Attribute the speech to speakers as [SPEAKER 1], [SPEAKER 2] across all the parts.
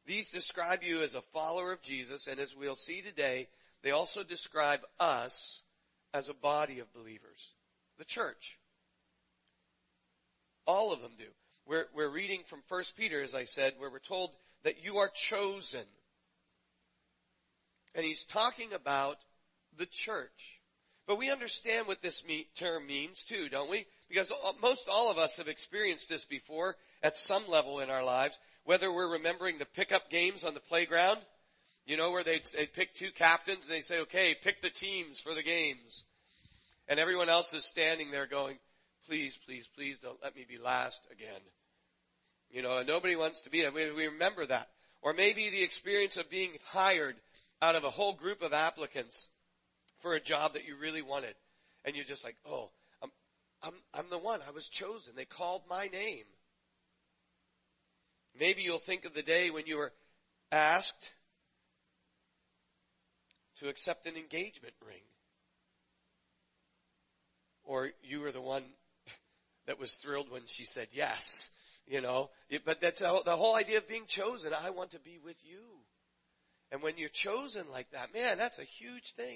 [SPEAKER 1] These describe you as a follower of Jesus, and as we'll see today, they also describe us as a body of believers, the church. All of them do. We're reading from 1 Peter, as I said, where we're told that you are chosen. And he's talking about the church. But we understand what this term means too, don't we? Because most all of us have experienced this before at some level in our lives, whether we're remembering the pickup games on the playground, you know, where they'd pick two captains and they say, okay, pick the teams for the games. And everyone else is standing there going, please, please, please don't let me be last again. You know, and nobody wants to be that. We remember that. Or maybe the experience of being hired out of a whole group of applicants for a job that you really wanted. And you're just like, oh, I'm the one. I was chosen. They called my name. Maybe you'll think of the day when you were asked to accept an engagement ring. Or you were the one that was thrilled when she said yes, you know. But that's the whole idea of being chosen. I want to be with you. And when you're chosen like that, man, that's a huge thing.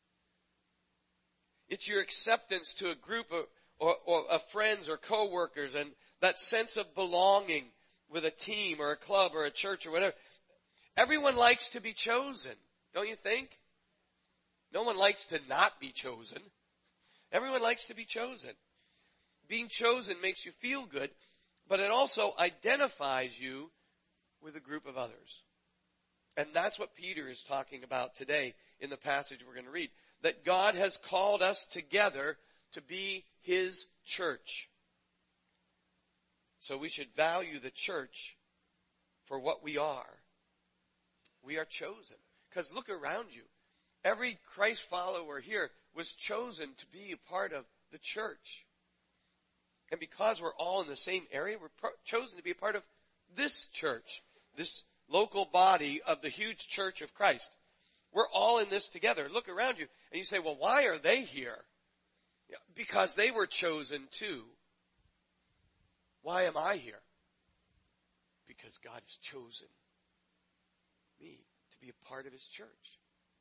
[SPEAKER 1] It's your acceptance to a group of friends or coworkers, and that sense of belonging with a team or a club or a church or whatever. Everyone likes to be chosen, don't you think? No one likes to not be chosen. Everyone likes to be chosen. Being chosen makes you feel good, but it also identifies you with a group of others. And that's what Peter is talking about today in the passage we're going to read. That God has called us together to be His church. So we should value the church for what we are. We are chosen. Because look around you. Every Christ follower here was chosen to be a part of the church. And because we're all in the same area, we're chosen to be a part of this church, this local body of the huge church of Christ. We're all in this together. Look around you and you say, well, why are they here? Because they were chosen too. Why am I here? Because God has chosen me to be a part of His church.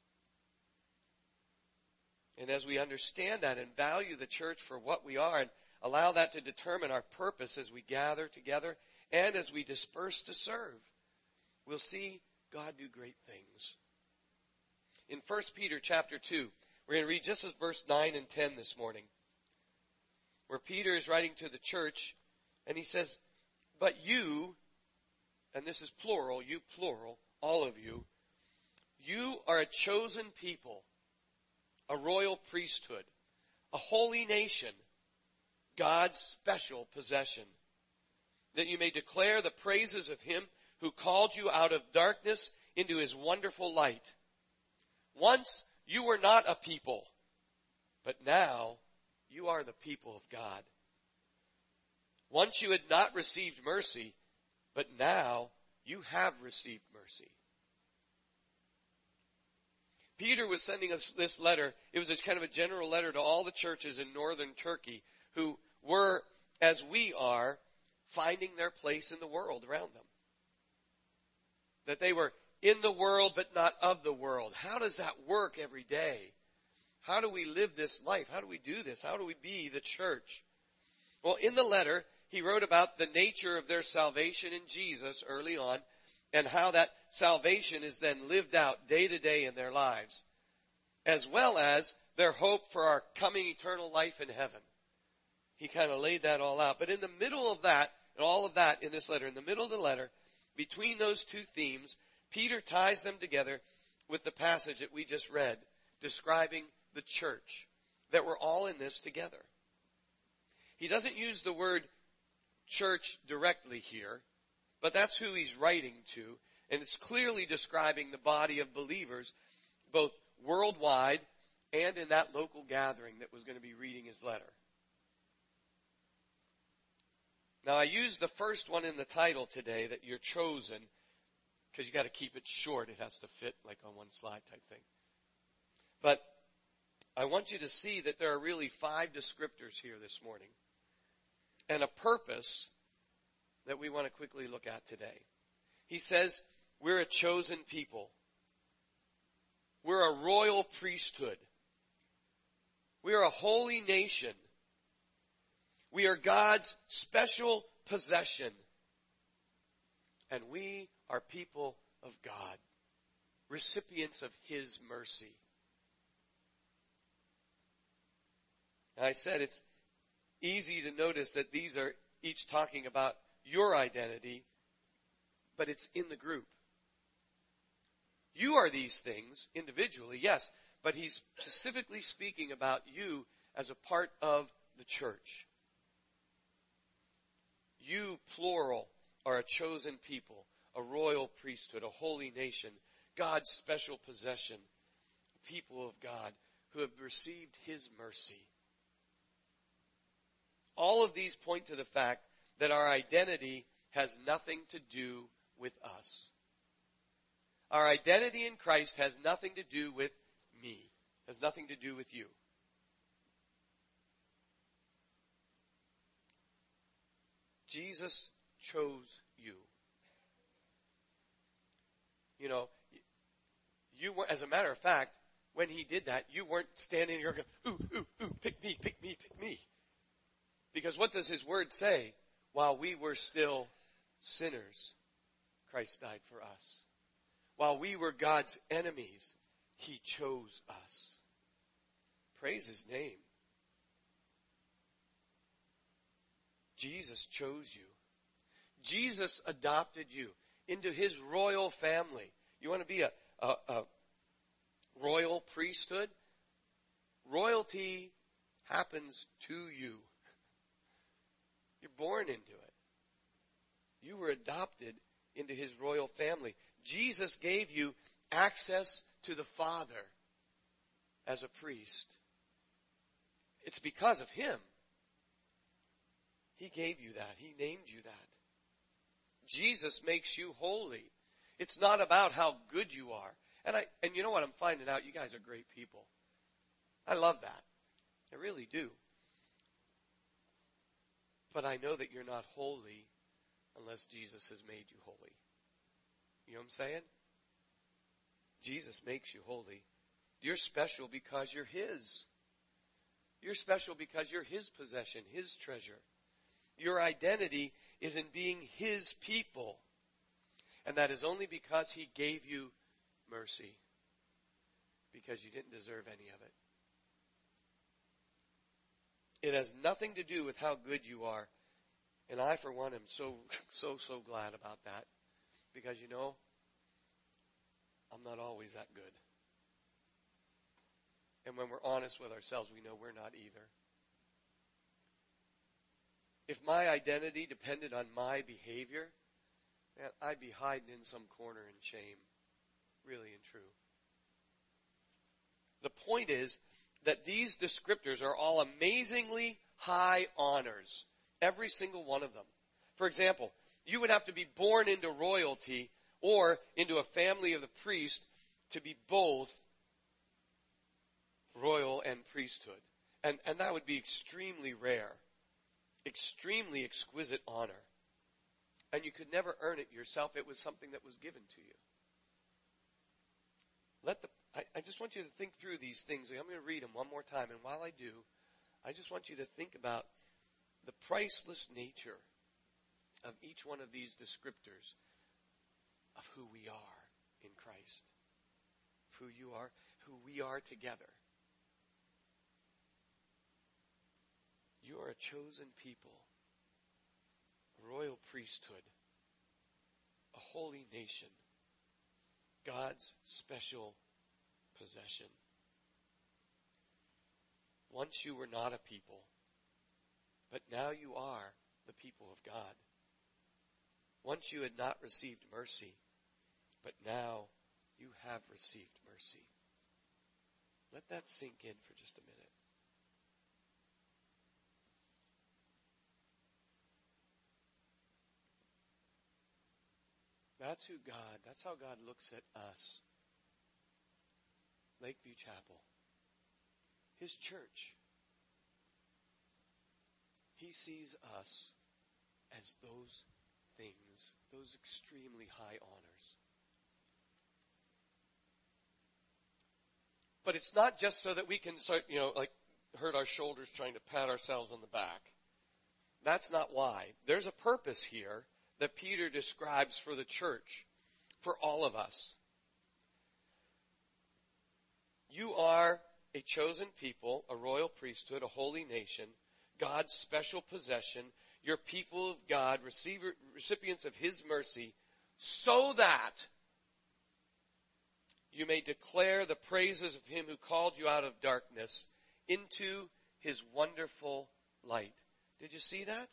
[SPEAKER 1] And as we understand that and value the church for what we are and allow that to determine our purpose as we gather together and as we disperse to serve, we'll see God do great things. In 1 Peter chapter 2, we're going to read just as verse 9 and 10 this morning, where Peter is writing to the church, and he says, but you, and this is plural, you plural, all of you, you are a chosen people, a royal priesthood, a holy nation, God's special possession, that you may declare the praises of Him who called you out of darkness into His wonderful light. Once you were not a people, but now you are the people of God. Once you had not received mercy, but now you have received mercy. Peter was sending us this letter. It was a kind of a general letter to all the churches in northern Turkey who were, as we are, finding their place in the world around them. That they were in the world but not of the world. How does that work every day? How do we live this life? How do we do this? How do we be the church? Well, in the letter, he wrote about the nature of their salvation in Jesus early on and how that salvation is then lived out day to day in their lives, as well as their hope for our coming eternal life in heaven. He kind of laid that all out. But in the middle of that, and all of that in this letter, in the middle of the letter, between those two themes, Peter ties them together with the passage that we just read, describing the church, that we're all in this together. He doesn't use the word church directly here, but that's who he's writing to, and it's clearly describing the body of believers, both worldwide and in that local gathering that was going to be reading his letter. Now, I used the first one in the title today, that you're chosen, because you got to keep it short. It has to fit like on one slide type thing. But I want you to see that there are really 5 descriptors here this morning, and a purpose that we want to quickly look at today. He says, We're a chosen people. We're a royal priesthood. We are a holy nation. We are God's special possession. And we are people of God, recipients of His mercy. I said it's easy to notice that these are each talking about your identity, but it's in the group. You are these things individually, yes, but he's specifically speaking about you as a part of the church. You, plural, are a chosen people, a royal priesthood, a holy nation, God's special possession, people of God who have received His mercy. All of these point to the fact that our identity has nothing to do with us. Our identity in Christ has nothing to do with me, has nothing to do with you. Jesus chose you. You know, you were, as a matter of fact, when He did that, you weren't standing here going, ooh, ooh, ooh, pick me, pick me, pick me. Because what does His word say? While we were still sinners, Christ died for us. While we were God's enemies, He chose us. Praise His name. Jesus chose you. Jesus adopted you into His royal family. You want to be a royal priesthood? Royalty happens to you. You're born into it. You were adopted into His royal family. Jesus gave you access to the Father as a priest. It's because of Him. He gave you that. He named you that. Jesus makes you holy. It's not about how good you are. And you know what I'm finding out? You guys are great people. I love that. I really do. But I know that you're not holy unless Jesus has made you holy. You know what I'm saying? Jesus makes you holy. You're special because you're His. You're special because you're His possession, His treasure. Your identity is in being His people. And that is only because He gave you mercy. Because you didn't deserve any of it. It has nothing to do with how good you are. And I, for one, am so glad about that. Because, you know, I'm not always that good. And when we're honest with ourselves, we know we're not either. If my identity depended on my behavior, man, I'd be hiding in some corner in shame. Really and true. The point is that these descriptors are all amazingly high honors. Every single one of them. For example, you would have to be born into royalty or into a family of the priest to be both royal and priesthood. And that would be extremely rare. Extremely exquisite honor. And you could never earn it yourself. It was something that was given to you. I just want you to think through these things. I'm going to read them one more time. And while I do, I just want you to think about the priceless nature of each one of these descriptors of who we are in Christ. Of who you are, who we are together. You are a chosen people, a royal priesthood, a holy nation, God's special possession. Once you were not a people, but now you are the people of God. Once you had not received mercy, but now you have received mercy. Let that sink in for just a minute. That's how God looks at us. Lakeview Chapel. His church. He sees us as those things, those extremely high honors. But it's not just so that we can start, like hurt our shoulders trying to pat ourselves on the back. That's not why. There's a purpose here that Peter describes for the church, for all of us. You are a chosen people, a royal priesthood, a holy nation, God's special possession, your people of God, recipients of His mercy, so that you may declare the praises of Him who called you out of darkness into His wonderful light. Did you see that?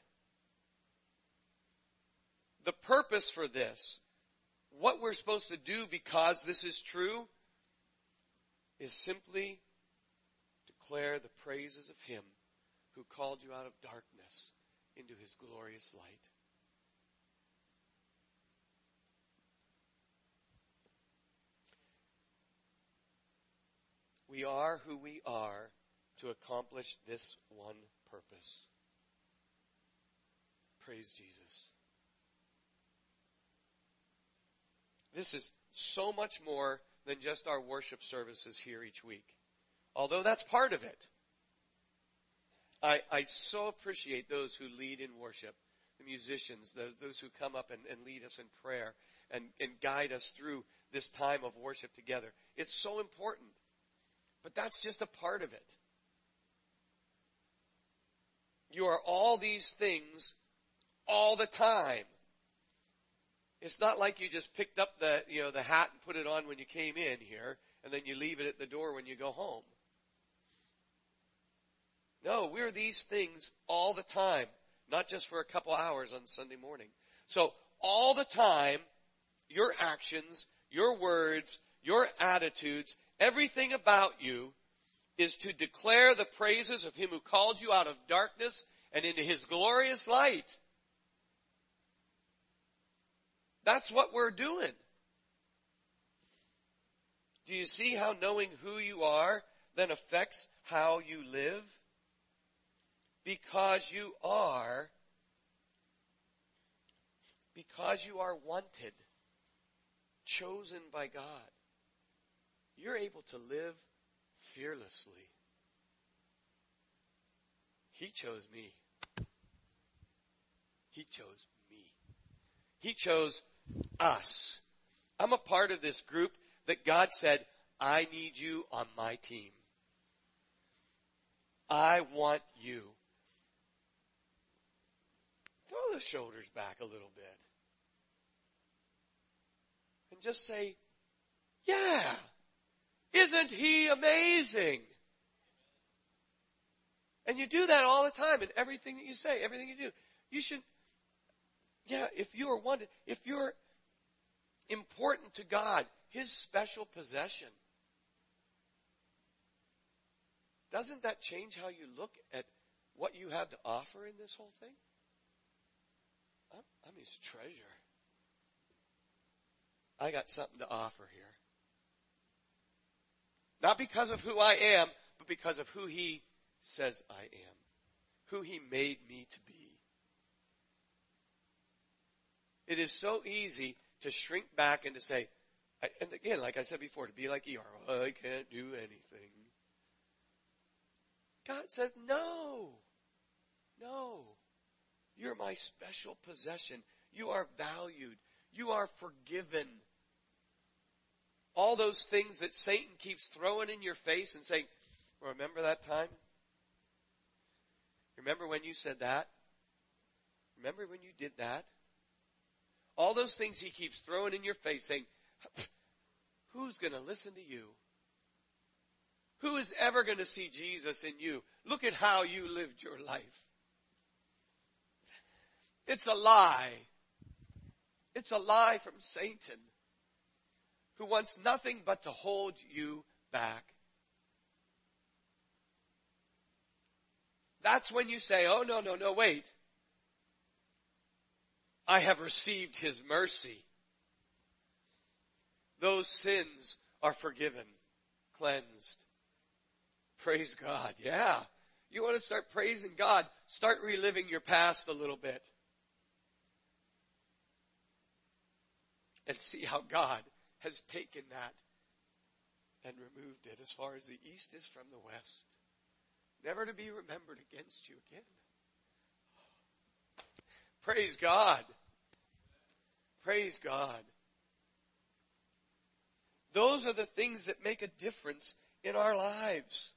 [SPEAKER 1] The purpose for this, what we're supposed to do because this is true, is simply declare the praises of Him who called you out of darkness into His glorious light. We are who we are to accomplish this one purpose. Praise Jesus. This is so much more than just our worship services here each week. Although that's part of it. I so appreciate those who lead in worship, the musicians, those who come up and lead us in prayer and guide us through this time of worship together. It's so important. But that's just a part of it. You are all these things all the time. It's not like you just picked up the hat and put it on when you came in here and then you leave it at the door when you go home. No, we're these things all the time, not just for a couple hours on Sunday morning. So all the time, your actions, your words, your attitudes, everything about you is to declare the praises of Him who called you out of darkness and into His glorious light. That's what we're doing. Do you see how knowing who you are then affects how you live? Because you are wanted, chosen by God. You're able to live fearlessly. He chose me. He chose me. He chose us. I'm a part of this group that God said, I need you on my team. I want you. Throw the shoulders back a little bit. And just say, yeah, isn't He amazing? And you do that all the time in everything that you say, everything you do. You should, if you are wanted, if you're important to God, His special possession, doesn't that change how you look at what you have to offer in this whole thing? I'm His treasure. I got something to offer here. Not because of who I am, but because of who He says I am. Who He made me to be. It is so easy to shrink back and to say, and again, like I said before, to be like Eeyore, oh, I can't do anything. God says, no. You're my special possession. You are valued. You are forgiven. All those things that Satan keeps throwing in your face and saying, remember that time? Remember when you said that? Remember when you did that? All those things he keeps throwing in your face saying, who's going to listen to you? Who is ever going to see Jesus in you? Look at how you lived your life. It's a lie. It's a lie from Satan, who wants nothing but to hold you back. That's when you say, oh, no, wait. I have received His mercy. Those sins are forgiven, cleansed. Praise God. Yeah. You want to start praising God, start reliving your past a little bit. And see how God has taken that and removed it as far as the east is from the west, never to be remembered against you again. Praise God. Praise God. Those are the things that make a difference in our lives.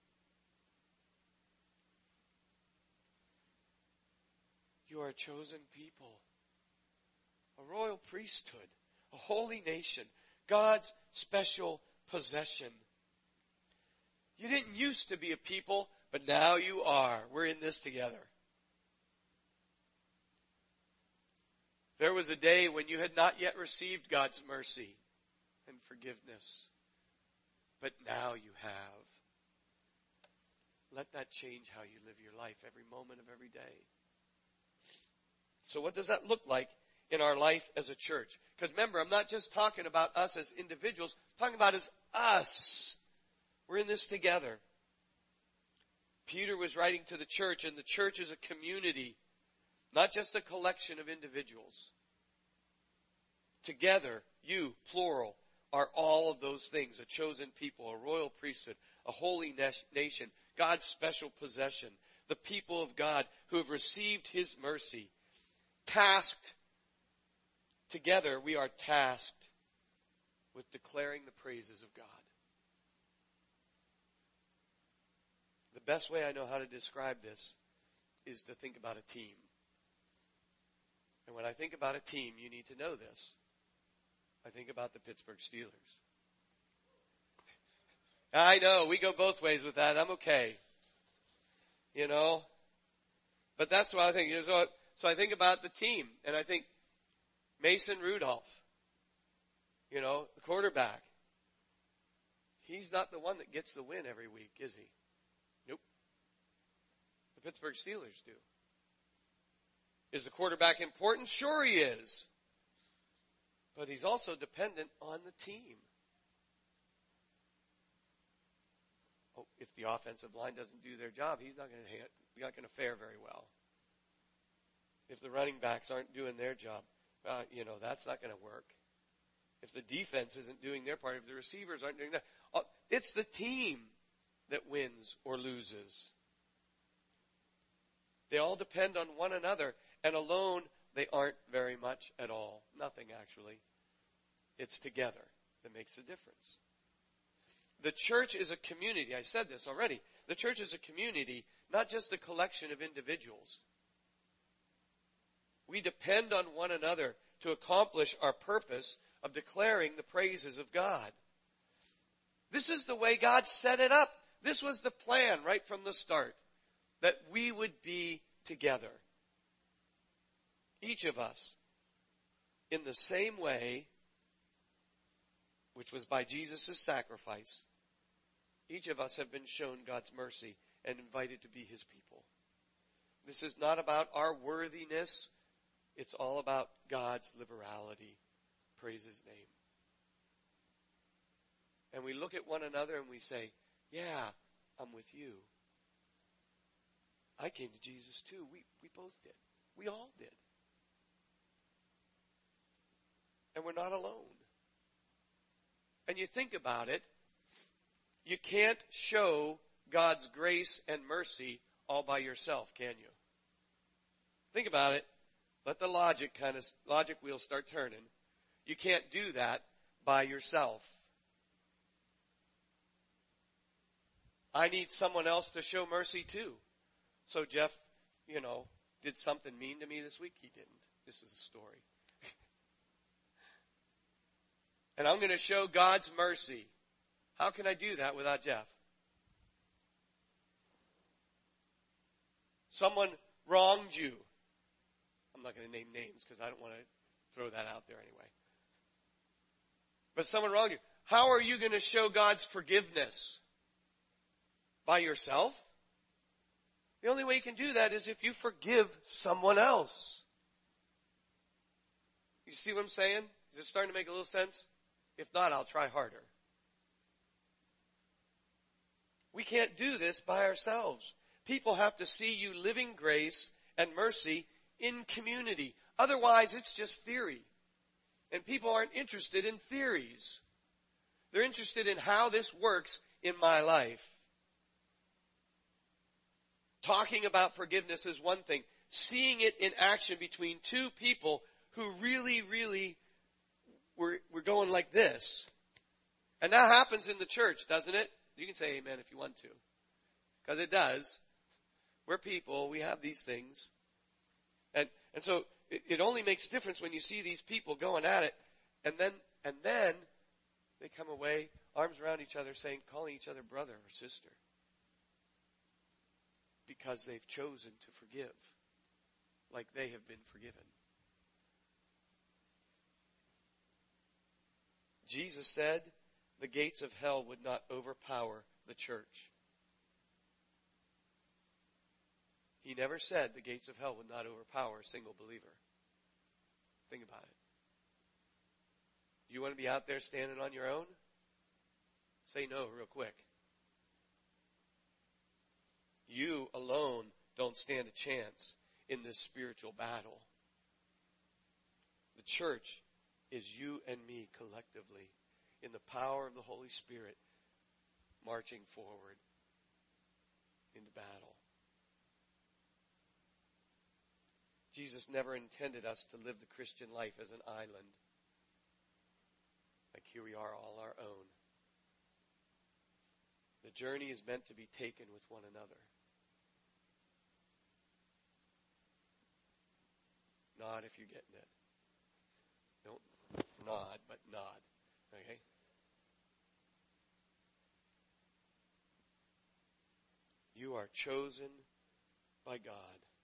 [SPEAKER 1] You are a chosen people, a royal priesthood, a holy nation, God's special possession. You didn't used to be a people, but now you are. We're in this together. There was a day when you had not yet received God's mercy and forgiveness, but now you have. Let that change how you live your life every moment of every day. So what does that look like in our life as a church? Because remember, I'm not just talking about us as individuals, I'm talking about as us. We're in this together. Peter was writing to the church, and the church is a community, not just a collection of individuals. Together, you, plural, are all of those things: a chosen people, a royal priesthood, a holy nation, God's special possession, the people of God who have received His mercy. Tasked, together we are tasked with declaring the praises of God. The best way I know how to describe this is to think about a team. And when I think about a team, you need to know this. I think about the Pittsburgh Steelers. I know, we go both ways with that. I'm okay. You know? But that's what I think. So I think about the team, and I think Mason Rudolph, the quarterback. He's not the one that gets the win every week, is he? Nope. The Pittsburgh Steelers do. Is the quarterback important? Sure he is. But he's also dependent on the team. Oh, if the offensive line doesn't do their job, he's not going to fare very well. If the running backs aren't doing their job, that's not going to work. If the defense isn't doing their part, if the receivers aren't doing that, it's the team that wins or loses. They all depend on one another, and alone they aren't very much at all. Nothing, actually. It's together that makes a difference. The church is a community. I said this already. The church is a community, not just a collection of individuals. We depend on one another to accomplish our purpose of declaring the praises of God. This is the way God set it up. This was the plan right from the start, that we would be together. Each of us, in the same way, which was by Jesus' sacrifice, each of us have been shown God's mercy and invited to be His people. This is not about our worthiness. It's all about God's liberality. Praise His name. And we look at one another and we say, yeah, I'm with you. I came to Jesus too. We both did. We all did. And we're not alone. And you think about it, you can't show God's grace and mercy all by yourself, can you? Think about it. Let the logic wheel start turning. You can't do that by yourself. I need someone else to show mercy too. So Jeff, did something mean to me this week? He didn't. This is a story. And I'm going to show God's mercy. How can I do that without Jeff? Someone wronged you. I'm not going to name names because I don't want to throw that out there anyway. But someone wronged you. How are you going to show God's forgiveness? By yourself? The only way you can do that is if you forgive someone else. You see what I'm saying? Is it starting to make a little sense? If not, I'll try harder. We can't do this by ourselves. People have to see you living grace and mercy in community. Otherwise, it's just theory. And people aren't interested in theories. They're interested in how this works in my life. Talking about forgiveness is one thing. Seeing it in action between two people who really were going like this. And that happens in the church, doesn't it? You can say amen if you want to. Because it does. We're people. We have these things. And so it only makes difference when you see these people going at it. And then they come away, arms around each other, calling each other brother or sister. Because they've chosen to forgive like they have been forgiven. Jesus said the gates of hell would not overpower the church. He never said the gates of hell would not overpower a single believer. Think about it. You want to be out there standing on your own? Say no real quick. You alone don't stand a chance in this spiritual battle. The church is you and me collectively in the power of the Holy Spirit marching forward into battle. Jesus never intended us to live the Christian life as an island. Like here we are all our own. The journey is meant to be taken with one another. Nod if you're getting it. Don't nod, but nod. Okay? You are chosen by God.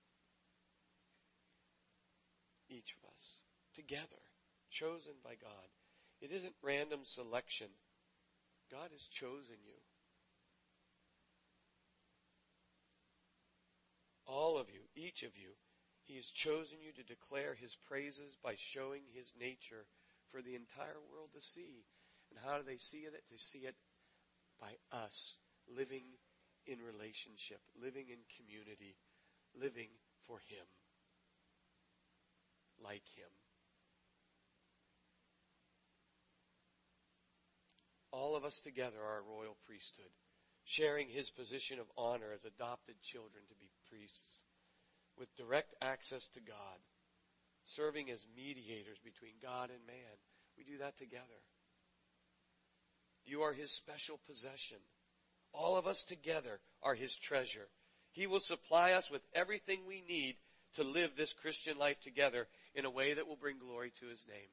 [SPEAKER 1] Each of us. Together. Chosen by God. It isn't random selection. God has chosen you. All of you, each of you, He has chosen you to declare His praises by showing His nature for the entire world to see. And how do they see it? They see it by us living in relationship, living in community, living for Him, like Him. All of us together are a royal priesthood, sharing His position of honor as adopted children to be priests, with direct access to God, serving as mediators between God and man. We do that together. You are His special possession. All of us together are His treasure. He will supply us with everything we need to live this Christian life together in a way that will bring glory to His name.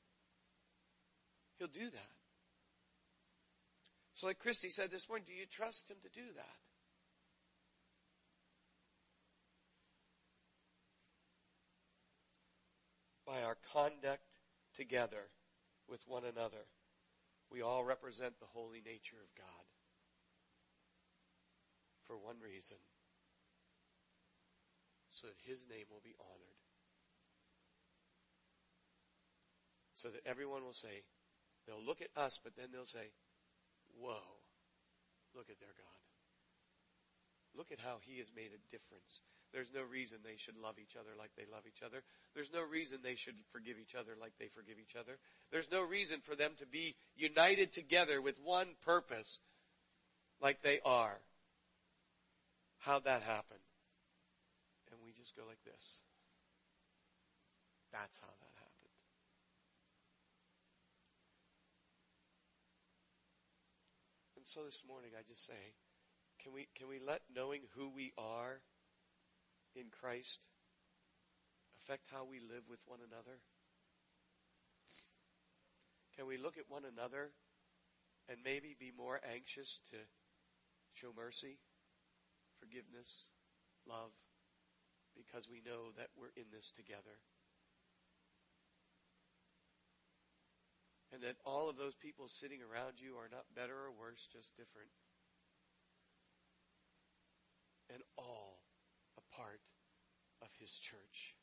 [SPEAKER 1] He'll do that. So like Christy said this morning, do you trust Him to do that? By our conduct together with one another, we all represent the holy nature of God. For one reason, so that His name will be honored. So that everyone will say, they'll look at us, but then they'll say, whoa, look at their God. Look at how He has made a difference. There's no reason they should love each other like they love each other. There's no reason they should forgive each other like they forgive each other. There's no reason for them to be united together with one purpose like they are. How'd that happen? And we just go like this. That's how that happened. And so this morning I just say, can we let knowing who we are in Christ affect how we live with one another? Can we look at one another and maybe be more anxious to show mercy, forgiveness, love, because we know that we're in this together? And that all of those people sitting around you are not better or worse, just different. And all a part of His church.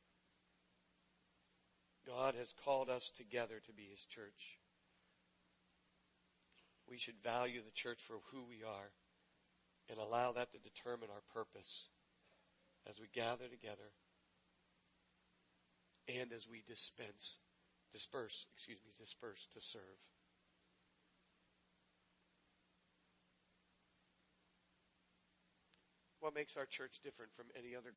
[SPEAKER 1] God has called us together to be His church. We should value the church for who we are and allow that to determine our purpose as we gather together and as we disperse to serve. what makes our church different from any other